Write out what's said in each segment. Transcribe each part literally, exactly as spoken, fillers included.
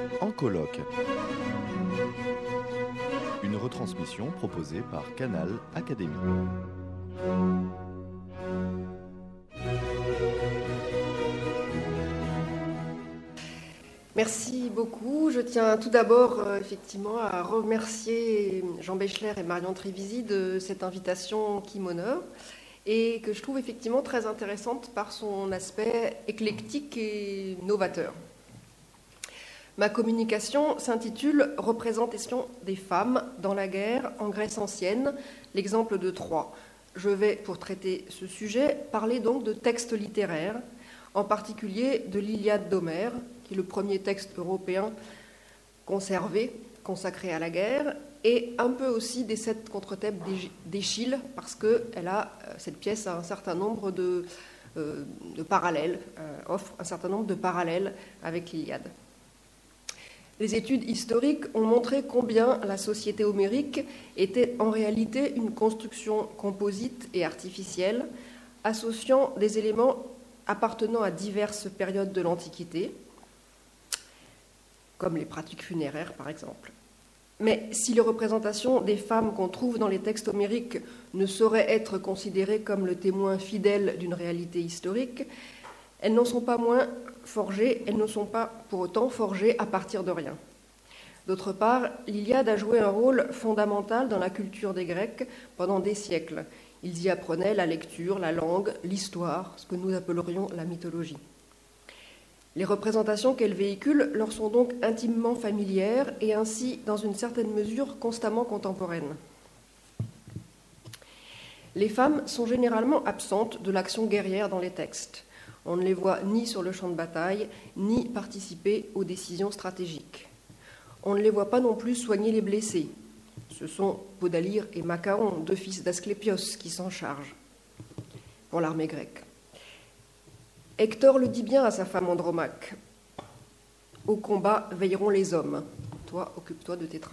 En colloque. Une retransmission proposée par Canal Académie. Merci beaucoup. Je tiens tout d'abord euh, effectivement à remercier Jean Bechler et Marion Trivisi de cette invitation qui m'honore et que je trouve effectivement très intéressante par son aspect éclectique et novateur. Ma communication s'intitule « Représentation des femmes dans la guerre en Grèce ancienne, l'exemple de Troie ». Je vais, pour traiter ce sujet, parler donc de textes littéraires, en particulier de l'Iliade d'Homère, qui est le premier texte européen conservé, consacré à la guerre, et un peu aussi des sept contre Thèbes d'Échille, parce que elle a, cette pièce a un certain nombre de, euh, de parallèles, euh, offre un certain nombre de parallèles avec l'Iliade. Les études historiques ont montré combien la société homérique était en réalité une construction composite et artificielle, associant des éléments appartenant à diverses périodes de l'Antiquité, comme les pratiques funéraires par exemple. Mais si les représentations des femmes qu'on trouve dans les textes homériques ne sauraient être considérées comme le témoin fidèle d'une réalité historique, elles n'en sont pas moins forgées, elles ne sont pas pour autant forgées à partir de rien. D'autre part, l'Iliade a joué un rôle fondamental dans la culture des Grecs pendant des siècles. Ils y apprenaient la lecture, la langue, l'histoire, ce que nous appellerions la mythologie. Les représentations qu'elles véhiculent leur sont donc intimement familières et ainsi, dans une certaine mesure, constamment contemporaines. Les femmes sont généralement absentes de l'action guerrière dans les textes. On ne les voit ni sur le champ de bataille, ni participer aux décisions stratégiques. On ne les voit pas non plus soigner les blessés. Ce sont Podalyre et Machaon, deux fils d'Asclépios, qui s'en chargent pour l'armée grecque. Hector le dit bien à sa femme Andromaque. « Au combat veilleront les hommes. Toi, occupe-toi de tes travaux. »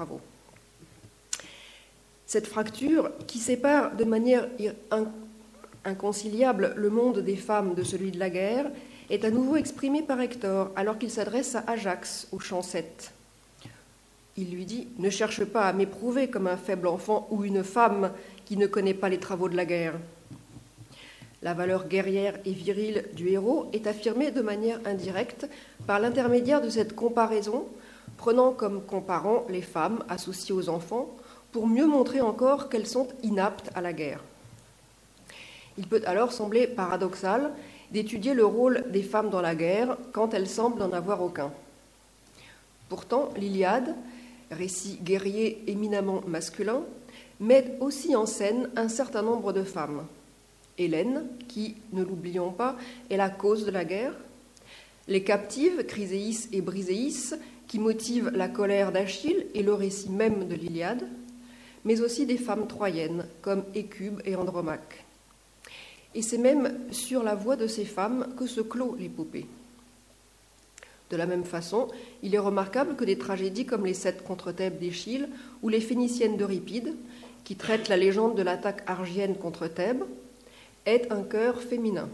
Cette fracture qui sépare de manière inconciliable le monde des femmes de celui de la guerre est à nouveau exprimée par Hector alors qu'il s'adresse à Ajax au chant sept. Il lui dit « Ne cherche pas à m'éprouver comme un faible enfant ou une femme qui ne connaît pas les travaux de la guerre. » La valeur guerrière et virile du héros est affirmée de manière indirecte par l'intermédiaire de cette comparaison, prenant comme comparant les femmes associées aux enfants pour mieux montrer encore qu'elles sont inaptes à la guerre. Il peut alors sembler paradoxal d'étudier le rôle des femmes dans la guerre quand elles semblent n'en avoir aucun. Pourtant, l'Iliade, récit guerrier éminemment masculin, met aussi en scène un certain nombre de femmes. Hélène, qui, ne l'oublions pas, est la cause de la guerre, les captives, Chryséis et Briséis, qui motivent la colère d'Achille et le récit même de l'Iliade, mais aussi des femmes troyennes, comme Écube et Andromaque. Et c'est même sur la voix de ces femmes que se clôt l'épopée. De la même façon, il est remarquable que des tragédies comme les sept contre Thèbes d'Échille ou les Phéniciennes d'Euripide, qui traitent la légende de l'attaque argienne contre Thèbes, aient un cœur féminin.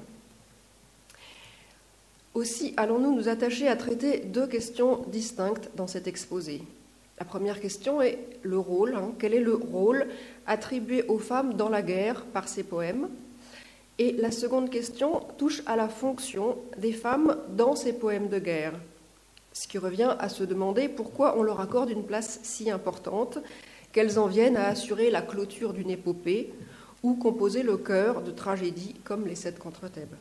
Aussi, allons-nous nous attacher à traiter deux questions distinctes dans cet exposé. La première question est le rôle. Hein, quel est le rôle attribué aux femmes dans la guerre par ces poèmes ? Et la seconde question touche à la fonction des femmes dans ces poèmes de guerre, ce qui revient à se demander pourquoi on leur accorde une place si importante, qu'elles en viennent à assurer la clôture d'une épopée ou composer le chœur de tragédies comme les sept contre Thèbes.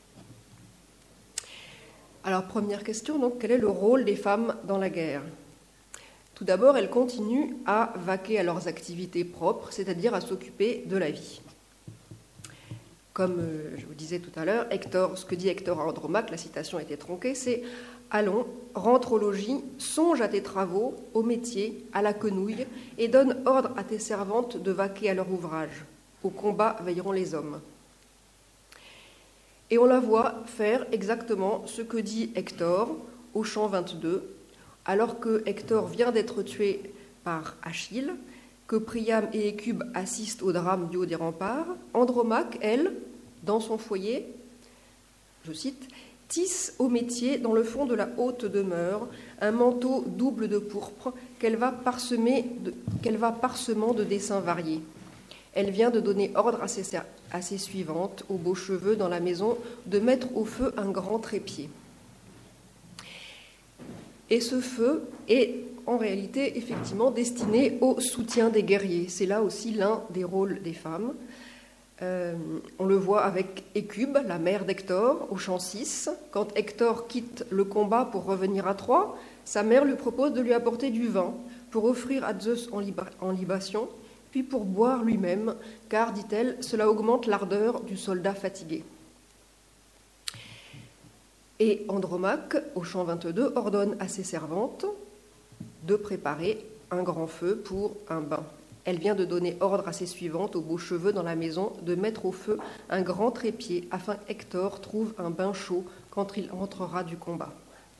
Alors, première question, donc, quel est le rôle des femmes dans la guerre ? Tout d'abord, elles continuent à vaquer à leurs activités propres, c'est-à-dire à s'occuper de la vie. Comme je vous disais tout à l'heure, Hector, ce que dit Hector à Andromaque, la citation a été tronquée, c'est « Allons, rentre au logis, songe à tes travaux, au métier, à la quenouille, et donne ordre à tes servantes de vaquer à leur ouvrage. Au combat veilleront les hommes. » Et on la voit faire exactement ce que dit Hector au chant vingt-deux, alors que Hector vient d'être tué par Achille, que Priam et Écube assistent au drame du haut des remparts. Andromaque, elle, dans son foyer, je cite, « tisse au métier dans le fond de la haute demeure un manteau double de pourpre qu'elle va, parsemer de, qu'elle va parsemant de dessins variés. Elle vient de donner ordre à ses, à ses suivantes, aux beaux cheveux dans la maison, de mettre au feu un grand trépied. Et ce feu est en réalité effectivement destiné au soutien des guerriers. C'est là aussi l'un des rôles des femmes. Euh, on le voit avec Écube, la mère d'Hector, au chant six. Quand Hector quitte le combat pour revenir à Troie, sa mère lui propose de lui apporter du vin pour offrir à Zeus en, liba, en libation, puis pour boire lui-même, car, dit-elle, cela augmente l'ardeur du soldat fatigué. Et Andromaque, au chant vingt-deux, ordonne à ses servantes de préparer un grand feu pour un bain. Elle vient de donner ordre à ses suivantes, aux beaux cheveux dans la maison, de mettre au feu un grand trépied afin qu'Hector trouve un bain chaud quand il entrera du combat.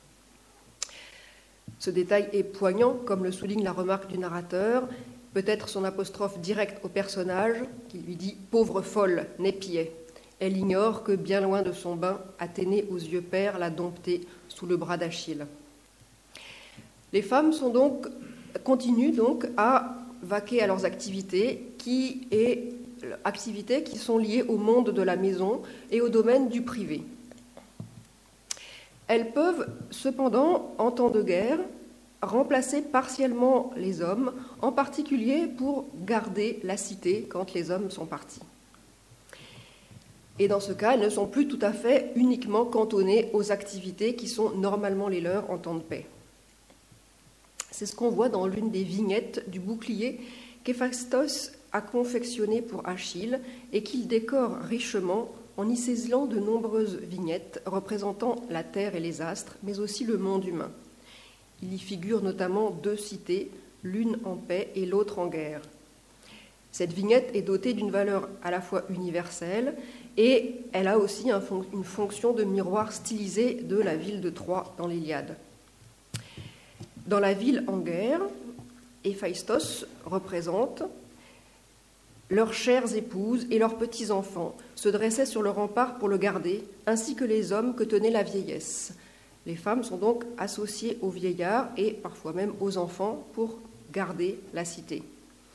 Ce détail est poignant, comme le souligne la remarque du narrateur, peut-être son apostrophe directe au personnage qui lui dit « Pauvre folle, n'épiait ». Elle ignore que, bien loin de son bain, Athénée aux yeux pères l'a domptée sous le bras d'Achille. Les femmes sont donc, continuent donc à vaquer à leurs activités qui, est, activités qui sont liées au monde de la maison et au domaine du privé. Elles peuvent cependant, en temps de guerre, remplacer partiellement les hommes, en particulier pour garder la cité quand les hommes sont partis. Et dans ce cas, elles ne sont plus tout à fait uniquement cantonnées aux activités qui sont normalement les leurs en temps de paix. C'est ce qu'on voit dans l'une des vignettes du bouclier qu'Héphaïstos a confectionné pour Achille et qu'il décore richement en y ciselant de nombreuses vignettes représentant la terre et les astres, mais aussi le monde humain. Il y figure notamment deux cités, l'une en paix et l'autre en guerre. Cette vignette est dotée d'une valeur à la fois universelle et elle a aussi un fon- une fonction de miroir stylisé de la ville de Troie dans l'Iliade. Dans la ville en guerre, Héphaïstos représente leurs chères épouses et leurs petits-enfants se dressaient sur le rempart pour le garder, ainsi que les hommes que tenait la vieillesse. Les femmes sont donc associées aux vieillards et parfois même aux enfants pour garder la cité.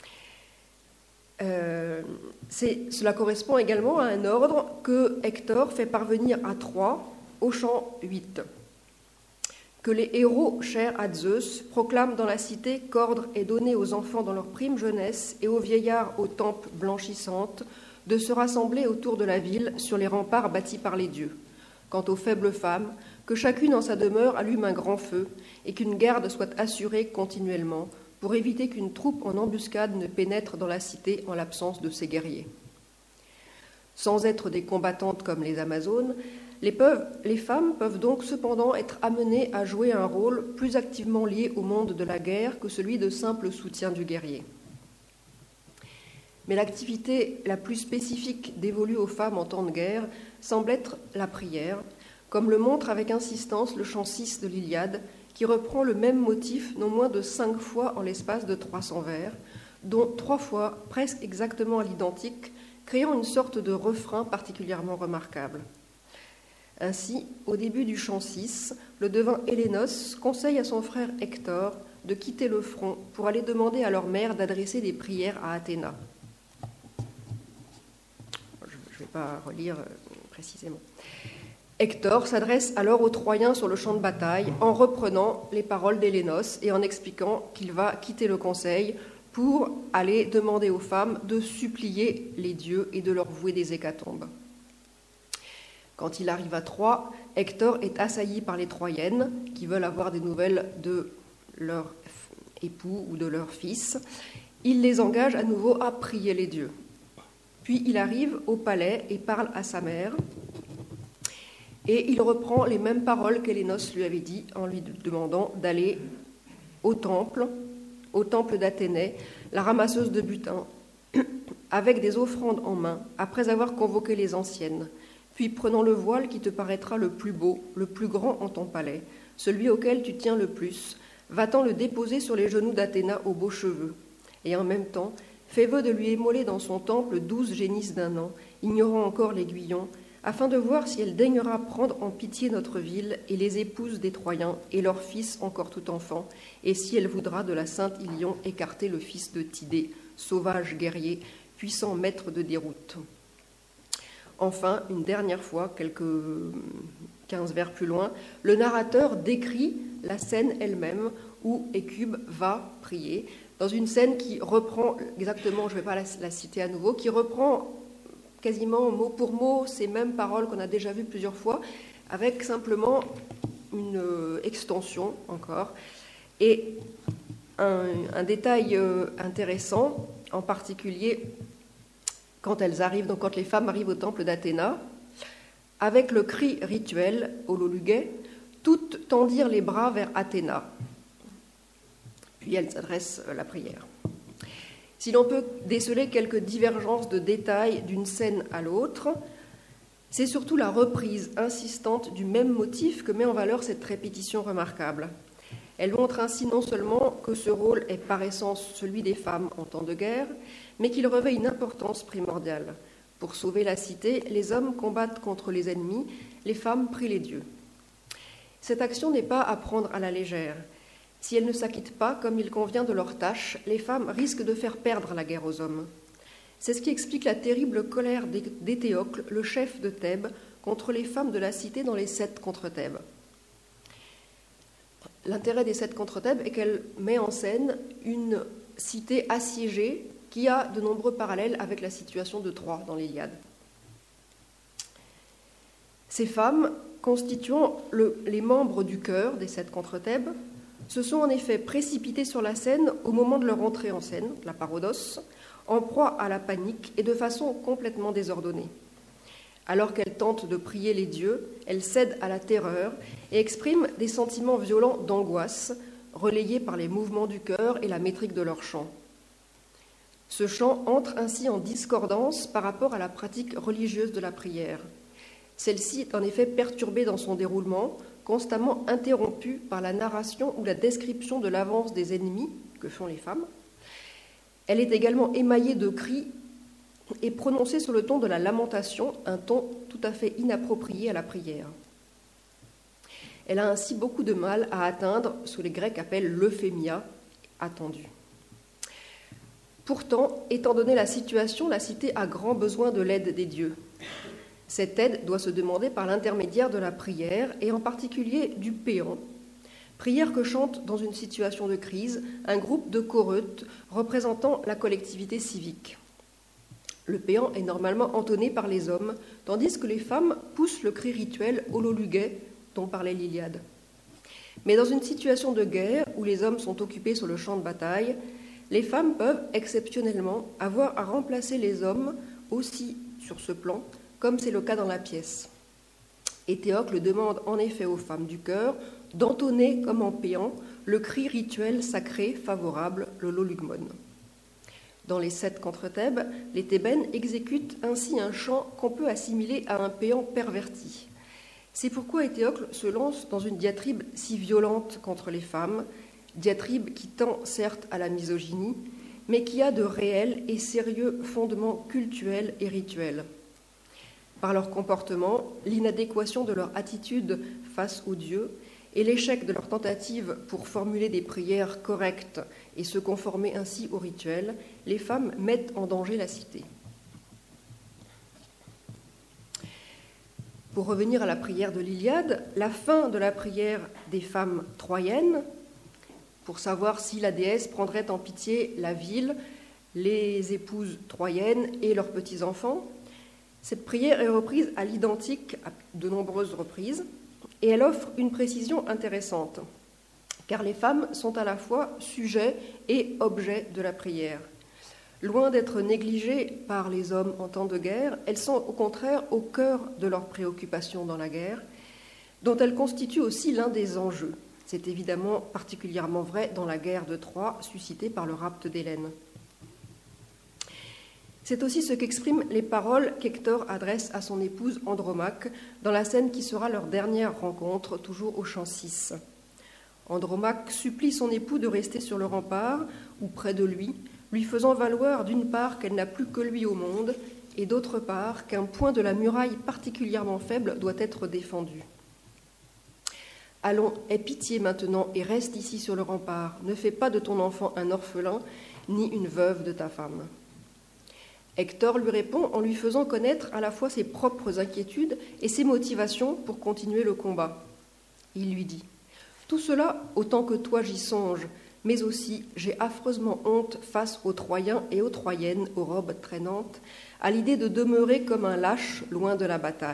Euh, c'est, cela correspond également à un ordre que Hector fait parvenir à Troie au chant huit. Que les héros chers à Zeus proclament dans la cité qu'ordre est donné aux enfants dans leur prime jeunesse et aux vieillards aux tempes blanchissantes de se rassembler autour de la ville sur les remparts bâtis par les dieux. Quant aux faibles femmes, que chacune en sa demeure allume un grand feu et qu'une garde soit assurée continuellement pour éviter qu'une troupe en embuscade ne pénètre dans la cité en l'absence de ses guerriers. Sans être des combattantes comme les Amazones, les, peuvent, les femmes peuvent donc cependant être amenées à jouer un rôle plus activement lié au monde de la guerre que celui de simple soutien du guerrier. Mais l'activité la plus spécifique dévolue aux femmes en temps de guerre semble être la prière, comme le montre avec insistance le chant six de l'Iliade, qui reprend le même motif non moins de cinq fois en l'espace de trois cents vers, dont trois fois presque exactement à l'identique, créant une sorte de refrain particulièrement remarquable. Ainsi, au début du chant six, le devin Hélénos conseille à son frère Hector de quitter le front pour aller demander à leur mère d'adresser des prières à Athéna. Je ne vais pas relire précisément. Hector s'adresse alors aux Troyens sur le champ de bataille en reprenant les paroles d'Hélénos et en expliquant qu'il va quitter le conseil pour aller demander aux femmes de supplier les dieux et de leur vouer des hécatombes. Quand il arrive à Troie, Hector est assailli par les Troyennes qui veulent avoir des nouvelles de leur époux ou de leur fils. Il les engage à nouveau à prier les dieux. Puis il arrive au palais et parle à sa mère. Et il reprend les mêmes paroles qu'Hélénos lui avait dit en lui demandant d'aller au temple, au temple d'Athénée, la ramasseuse de butin, avec des offrandes en main, après avoir convoqué les anciennes. Puis prenant le voile qui te paraîtra le plus beau, le plus grand en ton palais, celui auquel tu tiens le plus, va-t'en le déposer sur les genoux d'Athéna aux beaux cheveux. Et en même temps, fais vœu de lui émoler dans son temple douze génisses d'un an, ignorant encore l'aiguillon, afin de voir si elle daignera prendre en pitié notre ville et les épouses des Troyens et leurs fils encore tout enfants, et si elle voudra de la sainte Ilion écarter le fils de Tidée, sauvage guerrier, puissant maître de déroute. Enfin, une dernière fois, quelques quinze vers plus loin, le narrateur décrit la scène elle-même où Hécube va prier, dans une scène qui reprend exactement, je ne vais pas la, la citer à nouveau, qui reprend quasiment mot pour mot ces mêmes paroles qu'on a déjà vues plusieurs fois, avec simplement une euh, extension encore. Et un, un détail euh, intéressant, en particulier quand elles arrivent, donc quand les femmes arrivent au temple d'Athéna, avec le cri rituel, Hololuguet, toutes tendirent les bras vers Athéna. Puis elles adressent la prière. Si l'on peut déceler quelques divergences de détails d'une scène à l'autre, c'est surtout la reprise insistante du même motif que met en valeur cette répétition remarquable. Elle montre ainsi non seulement que ce rôle est par essence celui des femmes en temps de guerre, mais qu'il revêt une importance primordiale. Pour sauver la cité, les hommes combattent contre les ennemis, les femmes prient les dieux. Cette action n'est pas à prendre à la légère. Si elles ne s'acquittent pas comme il convient de leur tâche, les femmes risquent de faire perdre la guerre aux hommes. C'est ce qui explique la terrible colère d'Étéocle, le chef de Thèbes, contre les femmes de la cité dans les sept contre Thèbes. L'intérêt des sept contre Thèbes est qu'elle met en scène une cité assiégée qui a de nombreux parallèles avec la situation de Troie dans l'Iliade. Ces femmes, constituant le, les membres du chœur des sept contre Thèbes, se sont en effet précipitées sur la scène au moment de leur entrée en scène, la parodos, en proie à la panique et de façon complètement désordonnée. Alors qu'elles tentent de prier les dieux, elles cèdent à la terreur et expriment des sentiments violents d'angoisse, relayés par les mouvements du cœur et la métrique de leur chant. Ce chant entre ainsi en discordance par rapport à la pratique religieuse de la prière. Celle-ci est en effet perturbée dans son déroulement, constamment interrompue par la narration ou la description de l'avance des ennemis, que font les femmes. Elle est également émaillée de cris et prononcée sur le ton de la lamentation, un ton tout à fait inapproprié à la prière. Elle a ainsi beaucoup de mal à atteindre ce que les Grecs appellent l'euphémia, attendu. Pourtant, étant donné la situation, la cité a grand besoin de l'aide des dieux. Cette aide doit se demander par l'intermédiaire de la prière, et en particulier du péant, prière que chante dans une situation de crise un groupe de choreutes représentant la collectivité civique. Le péant est normalement entonné par les hommes, tandis que les femmes poussent le cri rituel Hololuguet dont parlait l'Iliade. Mais dans une situation de guerre où les hommes sont occupés sur le champ de bataille, les femmes peuvent exceptionnellement avoir à remplacer les hommes aussi sur ce plan, comme c'est le cas dans la pièce. Étéocle demande en effet aux femmes du chœur d'entonner comme en péant le cri rituel sacré favorable, le lolugmon. Dans les sept contre Thèbes, les Thébaines exécutent ainsi un chant qu'on peut assimiler à un péant perverti. C'est pourquoi Étéocle se lance dans une diatribe si violente contre les femmes, diatribe qui tend certes à la misogynie, mais qui a de réels et sérieux fondements cultuels et rituels. Par leur comportement, l'inadéquation de leur attitude face aux dieux et l'échec de leur tentative pour formuler des prières correctes et se conformer ainsi au rituel, les femmes mettent en danger la cité. Pour revenir à la prière de l'Iliade, la fin de la prière des femmes troyennes, pour savoir si la déesse prendrait en pitié la ville, les épouses troyennes et leurs petits-enfants, cette prière est reprise à l'identique à de nombreuses reprises, et elle offre une précision intéressante, car les femmes sont à la fois sujet et objet de la prière. Loin d'être négligées par les hommes en temps de guerre, elles sont au contraire au cœur de leurs préoccupations dans la guerre, dont elles constituent aussi l'un des enjeux. C'est évidemment particulièrement vrai dans la guerre de Troie, suscitée par le rapt d'Hélène. C'est aussi ce qu'expriment les paroles qu'Hector adresse à son épouse Andromaque dans la scène qui sera leur dernière rencontre, toujours au chant six. Andromaque supplie son époux de rester sur le rempart ou près de lui, lui faisant valoir d'une part qu'elle n'a plus que lui au monde et d'autre part qu'un point de la muraille particulièrement faible doit être défendu. Allons, aie pitié maintenant et reste ici sur le rempart. Ne fais pas de ton enfant un orphelin, ni une veuve de ta femme. » Hector lui répond en lui faisant connaître à la fois ses propres inquiétudes et ses motivations pour continuer le combat. Il lui dit « Tout cela, autant que toi j'y songe, mais aussi j'ai affreusement honte face aux Troyens et aux Troyennes aux robes traînantes, à l'idée de demeurer comme un lâche loin de la bataille. »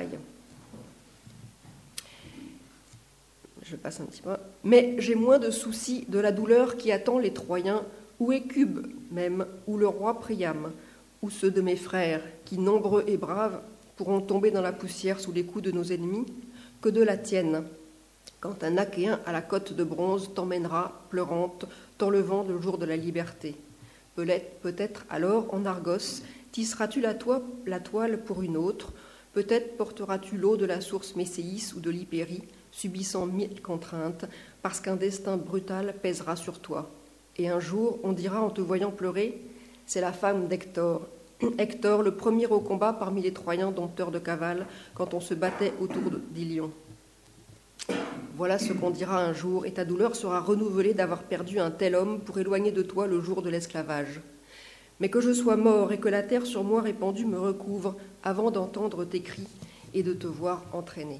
Je passe un petit peu. « Mais j'ai moins de soucis de la douleur qui attend les Troyens, ou Écube même, ou le roi Priam, ou ceux de mes frères, qui, nombreux et braves, pourront tomber dans la poussière sous les coups de nos ennemis, que de la tienne, quand un Achéen à la côte de bronze t'emmènera, pleurante, t'enlevant le jour de la liberté. Peut-être alors, en Argos, tisseras-tu la, toi, la toile pour une autre, peut-être porteras-tu l'eau de la source Messéis ou de l'Hypérie, subissant mille contraintes, parce qu'un destin brutal pèsera sur toi. Et un jour, on dira en te voyant pleurer, c'est la femme d'Hector. Hector, le premier au combat parmi les Troyens dompteurs de cavale, quand on se battait autour d'Ilion. Voilà ce qu'on dira un jour, et ta douleur sera renouvelée d'avoir perdu un tel homme pour éloigner de toi le jour de l'esclavage. Mais que je sois mort et que la terre sur moi répandue me recouvre avant d'entendre tes cris et de te voir entraîné.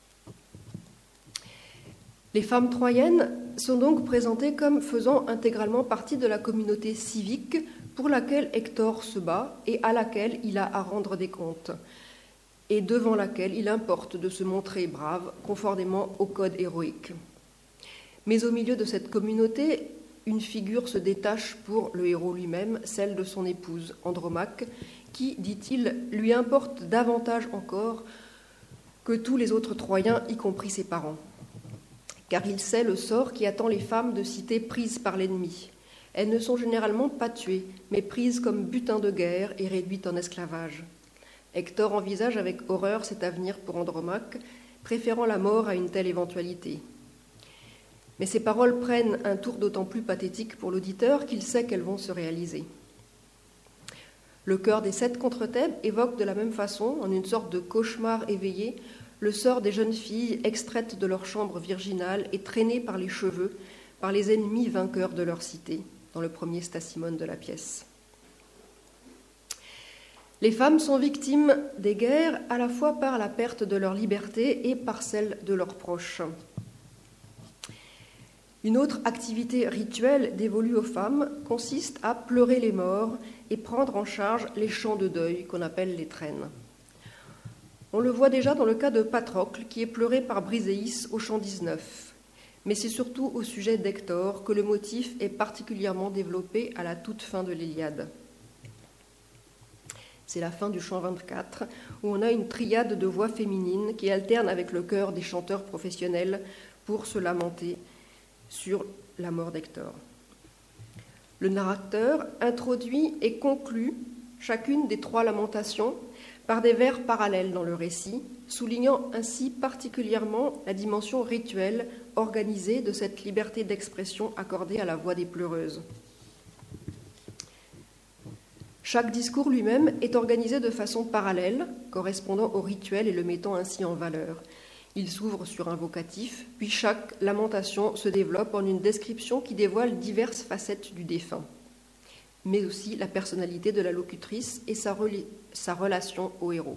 Les femmes troyennes sont donc présentées comme faisant intégralement partie de la communauté civique pour laquelle Hector se bat et à laquelle il a à rendre des comptes, et devant laquelle il importe de se montrer brave, conformément au code héroïque. Mais au milieu de cette communauté, une figure se détache pour le héros lui-même, celle de son épouse, Andromaque, qui, dit-il, lui importe davantage encore que tous les autres Troyens, y compris ses parents. Car il sait le sort qui attend les femmes de cités prises par l'ennemi. Elles ne sont généralement pas tuées, mais prises comme butin de guerre et réduites en esclavage. Hector envisage avec horreur cet avenir pour Andromaque, préférant la mort à une telle éventualité. Mais ces paroles prennent un tour d'autant plus pathétique pour l'auditeur qu'il sait qu'elles vont se réaliser. Le chœur des sept contre Thèbes évoque de la même façon, en une sorte de cauchemar éveillé, le sort des jeunes filles extraites de leur chambre virginale et traînées par les cheveux par les ennemis vainqueurs de leur cité, dans le premier stasimone de la pièce. Les femmes sont victimes des guerres à la fois par la perte de leur liberté et par celle de leurs proches. Une autre activité rituelle dévolue aux femmes consiste à pleurer les morts et prendre en charge les chants de deuil qu'on appelle les traînes. On le voit déjà dans le cas de Patrocle, qui est pleuré par Briséis au chant dix-neuf. Mais c'est surtout au sujet d'Hector que le motif est particulièrement développé à la toute fin de l'Iliade. C'est la fin du chant vingt-quatre, où on a une triade de voix féminines qui alternent avec le chœur des chanteurs professionnels pour se lamenter sur la mort d'Hector. Le narrateur introduit et conclut chacune des trois lamentations par des vers parallèles dans le récit, soulignant ainsi particulièrement la dimension rituelle organisée de cette liberté d'expression accordée à la voix des pleureuses. Chaque discours lui-même est organisé de façon parallèle, correspondant au rituel et le mettant ainsi en valeur. Il s'ouvre sur un vocatif, puis chaque lamentation se développe en une description qui dévoile diverses facettes du défunt, mais aussi la personnalité de la locutrice et sa, rela- sa relation au héros.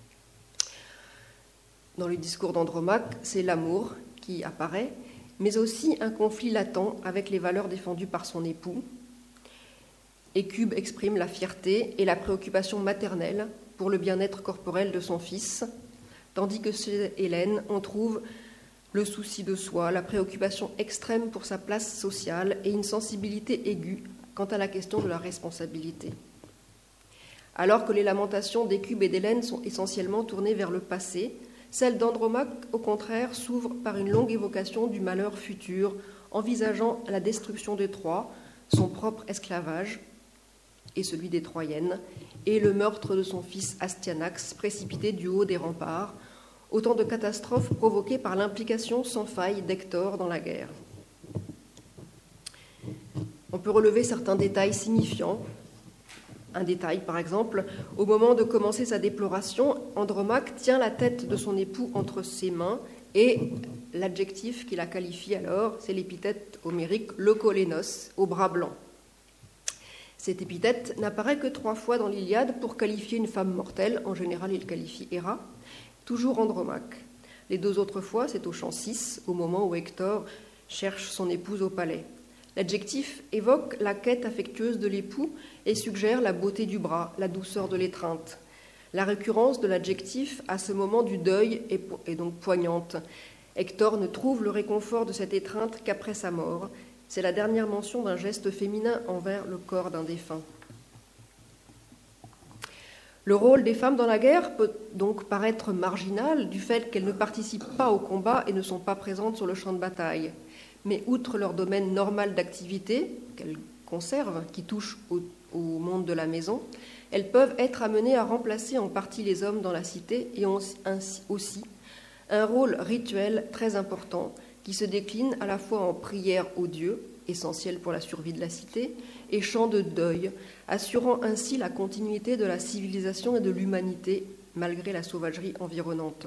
Dans le discours d'Andromaque, c'est l'amour qui apparaît, mais aussi un conflit latent avec les valeurs défendues par son époux. Écube exprime la fierté et la préoccupation maternelle pour le bien-être corporel de son fils, tandis que chez Hélène, on trouve le souci de soi, la préoccupation extrême pour sa place sociale et une sensibilité aiguë quant à la question de la responsabilité. Alors que les lamentations d'Écube et d'Hélène sont essentiellement tournées vers le passé, celle d'Andromaque, au contraire, s'ouvre par une longue évocation du malheur futur, envisageant la destruction de Troie, son propre esclavage et celui des Troyennes, et le meurtre de son fils Astyanax, précipité du haut des remparts, autant de catastrophes provoquées par l'implication sans faille d'Hector dans la guerre. On peut relever certains détails signifiants Un détail, par exemple, au moment de commencer sa déploration, Andromaque tient la tête de son époux entre ses mains et l'adjectif qui la qualifie alors, c'est l'épithète homérique leukolénos, au bras blanc. Cette épithète n'apparaît que trois fois dans l'Iliade pour qualifier une femme mortelle. En général, il qualifie Héra, toujours Andromaque. Les deux autres fois, c'est au chant six, au moment où Hector cherche son épouse au palais. L'adjectif évoque la quête affectueuse de l'époux et suggère la beauté du bras, la douceur de l'étreinte. La récurrence de l'adjectif à ce moment du deuil est, est donc poignante. Hector ne trouve le réconfort de cette étreinte qu'après sa mort. C'est la dernière mention d'un geste féminin envers le corps d'un défunt. Le rôle des femmes dans la guerre peut donc paraître marginal du fait qu'elles ne participent pas au combat et ne sont pas présentes sur le champ de bataille. Mais outre leur domaine normal d'activité, qu'elles conservent, qui touche au, au monde de la maison, elles peuvent être amenées à remplacer en partie les hommes dans la cité et ont ainsi aussi un rôle rituel très important qui se décline à la fois en prière aux dieux, essentielle pour la survie de la cité, et chant de deuil, assurant ainsi la continuité de la civilisation et de l'humanité malgré la sauvagerie environnante.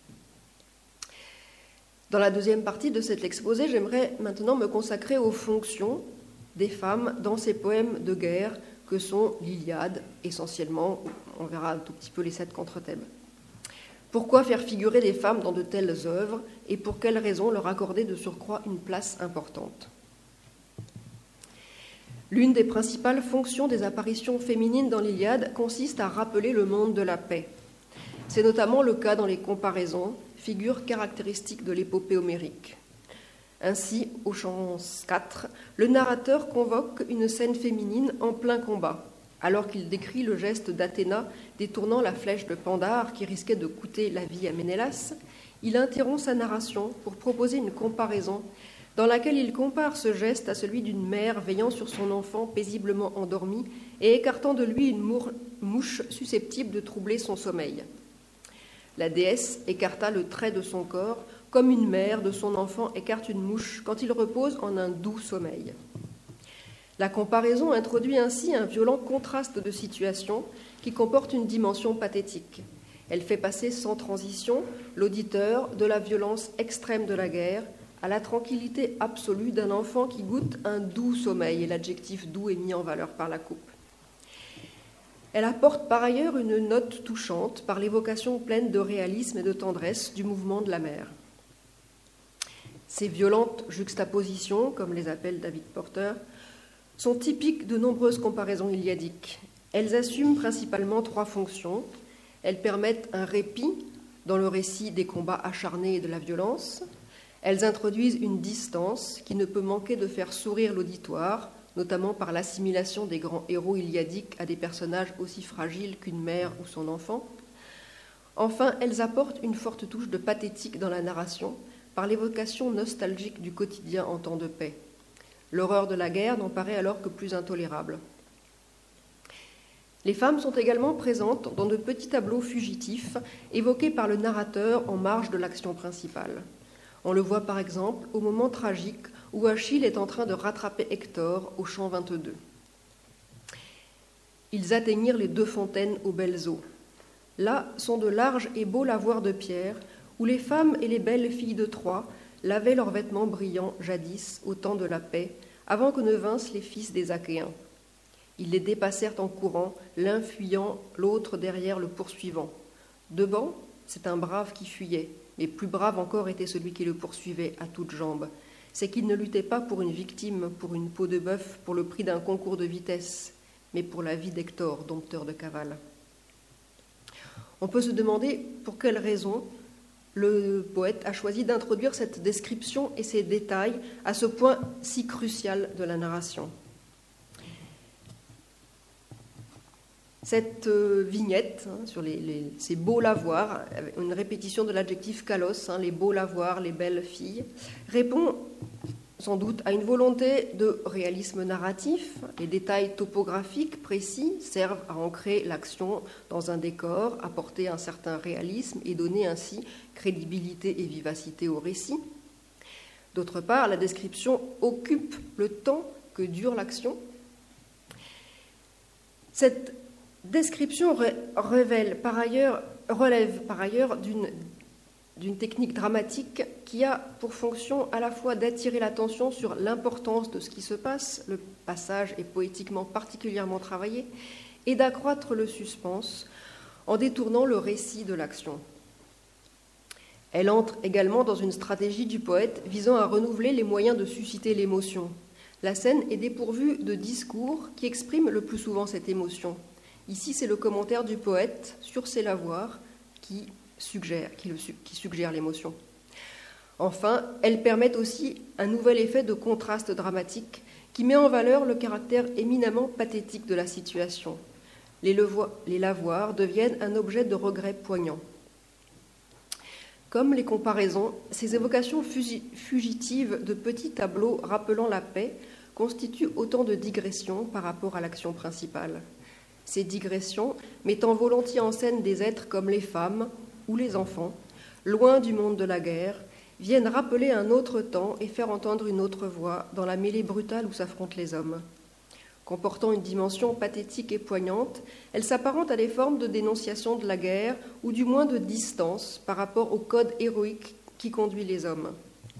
Dans la deuxième partie de cet exposé, j'aimerais maintenant me consacrer aux fonctions des femmes dans ces poèmes de guerre que sont l'Iliade, essentiellement, on verra un tout petit peu les sept contre Thèbes. Pourquoi faire figurer des femmes dans de telles œuvres et pour quelles raisons leur accorder de surcroît une place importante ? L'une des principales fonctions des apparitions féminines dans l'Iliade consiste à rappeler le monde de la paix. C'est notamment le cas dans les comparaisons, figure caractéristique de l'épopée homérique. Ainsi, au chant quatre, le narrateur convoque une scène féminine en plein combat, alors qu'il décrit le geste d'Athéna détournant la flèche de Pandare qui risquait de coûter la vie à Ménélas. Il interrompt sa narration pour proposer une comparaison dans laquelle il compare ce geste à celui d'une mère veillant sur son enfant paisiblement endormi et écartant de lui une mouche susceptible de troubler son sommeil. La déesse écarta le trait de son corps comme une mère de son enfant écarte une mouche quand il repose en un doux sommeil. La comparaison introduit ainsi un violent contraste de situation qui comporte une dimension pathétique. Elle fait passer sans transition l'auditeur de la violence extrême de la guerre à la tranquillité absolue d'un enfant qui goûte un doux sommeil, et l'adjectif doux est mis en valeur par la coupe. Elle apporte par ailleurs une note touchante par l'évocation pleine de réalisme et de tendresse du mouvement de la mer. Ces violentes juxtapositions, comme les appelle David Porter, sont typiques de nombreuses comparaisons iliadiques. Elles assument principalement trois fonctions. Elles permettent un répit dans le récit des combats acharnés et de la violence. Elles introduisent une distance qui ne peut manquer de faire sourire l'auditoire, notamment par l'assimilation des grands héros iliadiques à des personnages aussi fragiles qu'une mère ou son enfant. Enfin, elles apportent une forte touche de pathétique dans la narration, par l'évocation nostalgique du quotidien en temps de paix. L'horreur de la guerre n'en paraît alors que plus intolérable. Les femmes sont également présentes dans de petits tableaux fugitifs évoqués par le narrateur en marge de l'action principale. On le voit par exemple au moment tragique où Achille est en train de rattraper Hector au chant vingt-deux. Ils atteignirent les deux fontaines aux belles eaux. Là sont de larges et beaux lavoirs de pierre où les femmes et les belles filles de Troie lavaient leurs vêtements brillants jadis au temps de la paix, avant que ne vinssent les fils des Achéens. Ils les dépassèrent en courant, l'un fuyant, l'autre derrière le poursuivant. Devant, c'est un brave qui fuyait, mais plus brave encore était celui qui le poursuivait à toutes jambes. C'est qu'il ne luttait pas pour une victime, pour une peau de bœuf, pour le prix d'un concours de vitesse, mais pour la vie d'Hector, dompteur de cavale. On peut se demander pour quelle raison le poète a choisi d'introduire cette description et ces détails à ce point si crucial de la narration. Cette vignette hein, sur les, les, ces beaux lavoirs, une répétition de l'adjectif kalos, hein, les beaux lavoirs, les belles filles, répond sans doute à une volonté de réalisme narratif. Les détails topographiques précis servent à ancrer l'action dans un décor, apporter un certain réalisme et donner ainsi crédibilité et vivacité au récit. D'autre part, la description occupe le temps que dure l'action. Cette description révèle par ailleurs, relève par ailleurs d'une, d'une technique dramatique qui a pour fonction à la fois d'attirer l'attention sur l'importance de ce qui se passe, le passage est poétiquement particulièrement travaillé, et d'accroître le suspense en détournant le récit de l'action. Elle entre également dans une stratégie du poète visant à renouveler les moyens de susciter l'émotion. La scène est dépourvue de discours qui expriment le plus souvent cette émotion. Ici, c'est le commentaire du poète sur ses lavoirs qui suggère, qui le, qui suggère l'émotion. Enfin, elles permettent aussi un nouvel effet de contraste dramatique qui met en valeur le caractère éminemment pathétique de la situation. Les, levo- les lavoirs deviennent un objet de regret poignant. Comme les comparaisons, ces évocations fugitives de petits tableaux rappelant la paix constituent autant de digressions par rapport à l'action principale. Ces digressions mettant volontiers en scène des êtres comme les femmes ou les enfants, loin du monde de la guerre, viennent rappeler un autre temps et faire entendre une autre voix dans la mêlée brutale où s'affrontent les hommes. Comportant une dimension pathétique et poignante, elle s'apparente à des formes de dénonciation de la guerre ou du moins de distance par rapport au code héroïque qui conduit les hommes.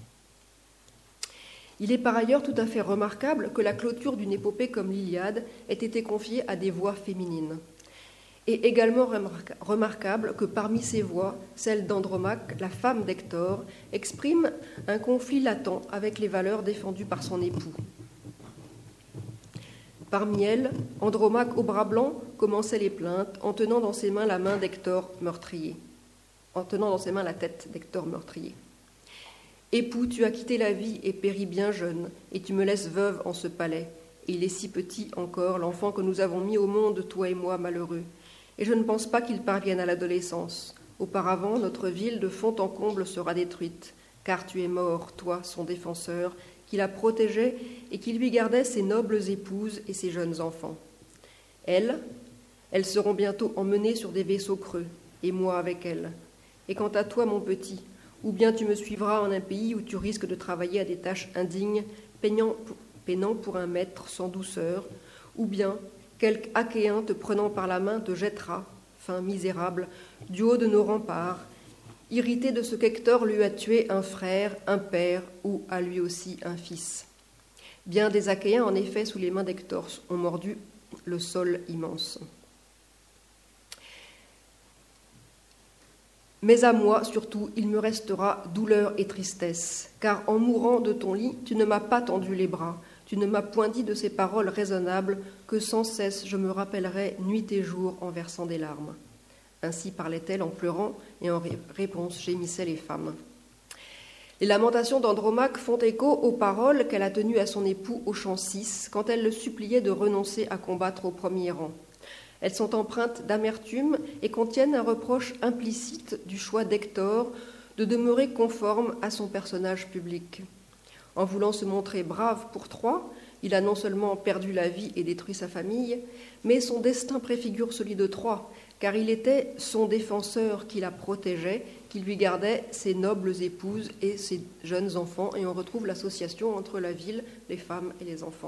Il est par ailleurs tout à fait remarquable que la clôture d'une épopée comme l'Iliade ait été confiée à des voix féminines. Et également remarquable que parmi ces voix, celle d'Andromaque, la femme d'Hector, exprime un conflit latent avec les valeurs défendues par son époux. Parmi elles, Andromaque au bras blanc commençait les plaintes en tenant dans ses mains la main d'Hector meurtrier, en tenant dans ses mains la tête d'Hector meurtrier. Époux, tu as quitté la vie et péri bien jeune, et tu me laisses veuve en ce palais. Et il est si petit encore, l'enfant que nous avons mis au monde, toi et moi, malheureux. Et je ne pense pas qu'il parvienne à l'adolescence. Auparavant, notre ville de fond en comble sera détruite, car tu es mort, toi, son défenseur, qui la protégeait et qui lui gardait ses nobles épouses et ses jeunes enfants. Elles, elles seront bientôt emmenées sur des vaisseaux creux, et moi avec elles. Et quant à toi, mon petit, ou bien tu me suivras en un pays où tu risques de travailler à des tâches indignes, peignant pour, peinant pour un maître sans douceur, ou bien quelque Achéen te prenant par la main te jettera, fin misérable, du haut de nos remparts, irrité de ce qu'Hector lui a tué un frère, un père, ou à lui aussi un fils. Bien des Achéens, en effet, sous les mains d'Hector, ont mordu le sol immense. Mais à moi, surtout, il me restera douleur et tristesse, car en mourant de ton lit, tu ne m'as pas tendu les bras, tu ne m'as point dit de ces paroles raisonnables que sans cesse je me rappellerai nuit et jour en versant des larmes. Ainsi parlait-elle en pleurant, et en réponse gémissaient les femmes. Les lamentations d'Andromaque font écho aux paroles qu'elle a tenues à son époux au chant six, quand elle le suppliait de renoncer à combattre au premier rang. Elles sont empreintes d'amertume et contiennent un reproche implicite du choix d'Hector de demeurer conforme à son personnage public. En voulant se montrer brave pour Troie, il a non seulement perdu la vie et détruit sa famille, mais son destin préfigure celui de Troie, car il était son défenseur qui la protégeait, qui lui gardait ses nobles épouses et ses jeunes enfants, et on retrouve l'association entre la ville, les femmes et les enfants.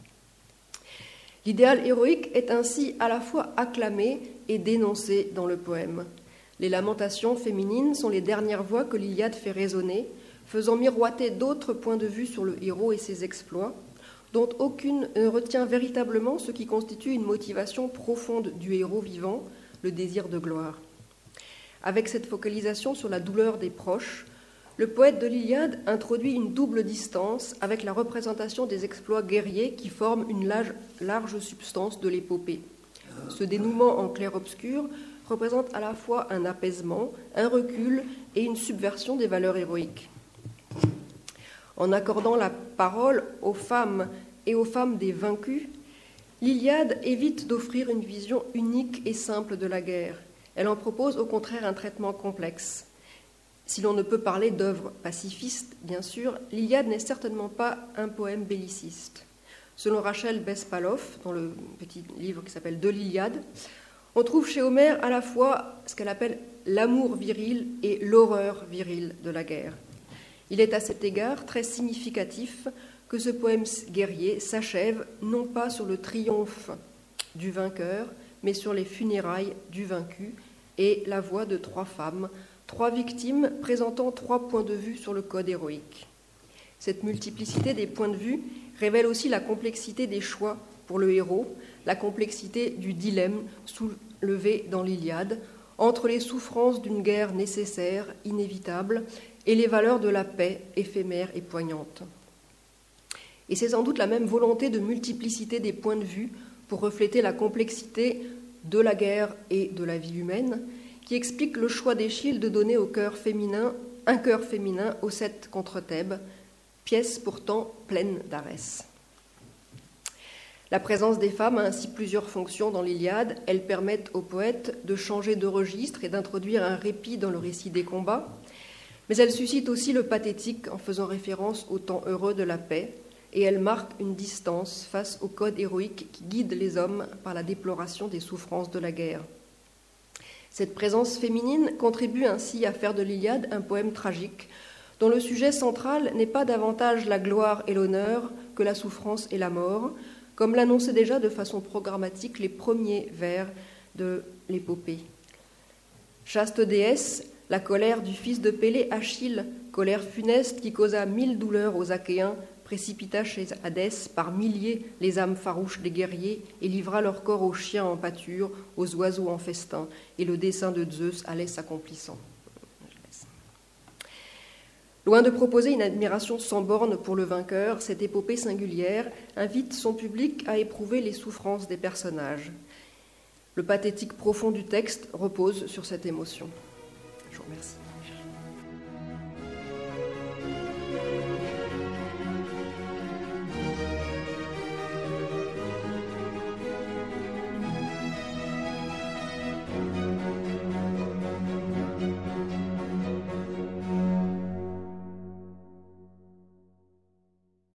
L'idéal héroïque est ainsi à la fois acclamé et dénoncé dans le poème. Les lamentations féminines sont les dernières voix que l'Iliade fait résonner, faisant miroiter d'autres points de vue sur le héros et ses exploits, dont aucune ne retient véritablement ce qui constitue une motivation profonde du héros vivant, le désir de gloire. Avec cette focalisation sur la douleur des proches, le poète de l'Iliade introduit une double distance avec la représentation des exploits guerriers qui forment une large, large substance de l'épopée. Ce dénouement en clair-obscur représente à la fois un apaisement, un recul et une subversion des valeurs héroïques. En accordant la parole aux femmes et aux femmes des vaincus, l'Iliade évite d'offrir une vision unique et simple de la guerre. Elle en propose au contraire un traitement complexe. Si l'on ne peut parler d'œuvre pacifiste, bien sûr, l'Iliade n'est certainement pas un poème belliciste. Selon Rachel Bespaloff, dans le petit livre qui s'appelle « De l'Iliade », on trouve chez Homère à la fois ce qu'elle appelle l'amour viril et l'horreur virile de la guerre. Il est à cet égard très significatif que ce poème guerrier s'achève non pas sur le triomphe du vainqueur, mais sur les funérailles du vaincu, et la voix de trois femmes, trois victimes présentant trois points de vue sur le code héroïque. Cette multiplicité des points de vue révèle aussi la complexité des choix pour le héros, la complexité du dilemme soulevé dans l'Iliade, entre les souffrances d'une guerre nécessaire, inévitable, et les valeurs de la paix, éphémère et poignante. Et c'est sans doute la même volonté de multiplicité des points de vue pour refléter la complexité de la guerre et de la vie humaine, qui explique le choix d'Échille de donner au cœur féminin, un cœur féminin au Sept contre Thèbes, pièce pourtant pleine d'Arès. La présence des femmes a ainsi plusieurs fonctions dans l'Iliade. Elles permettent au poète de changer de registre et d'introduire un répit dans le récit des combats, mais elles suscitent aussi le pathétique en faisant référence au temps heureux de la paix, et elles marquent une distance face au code héroïque qui guide les hommes par la déploration des souffrances de la guerre. Cette présence féminine contribue ainsi à faire de l'Iliade un poème tragique, dont le sujet central n'est pas davantage la gloire et l'honneur que la souffrance et la mort, comme l'annonçaient déjà de façon programmatique les premiers vers de l'épopée. Chaste déesse, la colère du fils de Pélée, Achille, colère funeste qui causa mille douleurs aux Achéens, précipita chez Hadès par milliers les âmes farouches des guerriers et livra leur corps aux chiens en pâture, aux oiseaux en festin, et le dessein de Zeus allait s'accomplissant. Loin de proposer une admiration sans borne pour le vainqueur, cette épopée singulière invite son public à éprouver les souffrances des personnages. Le pathétique profond du texte repose sur cette émotion. Je vous remercie.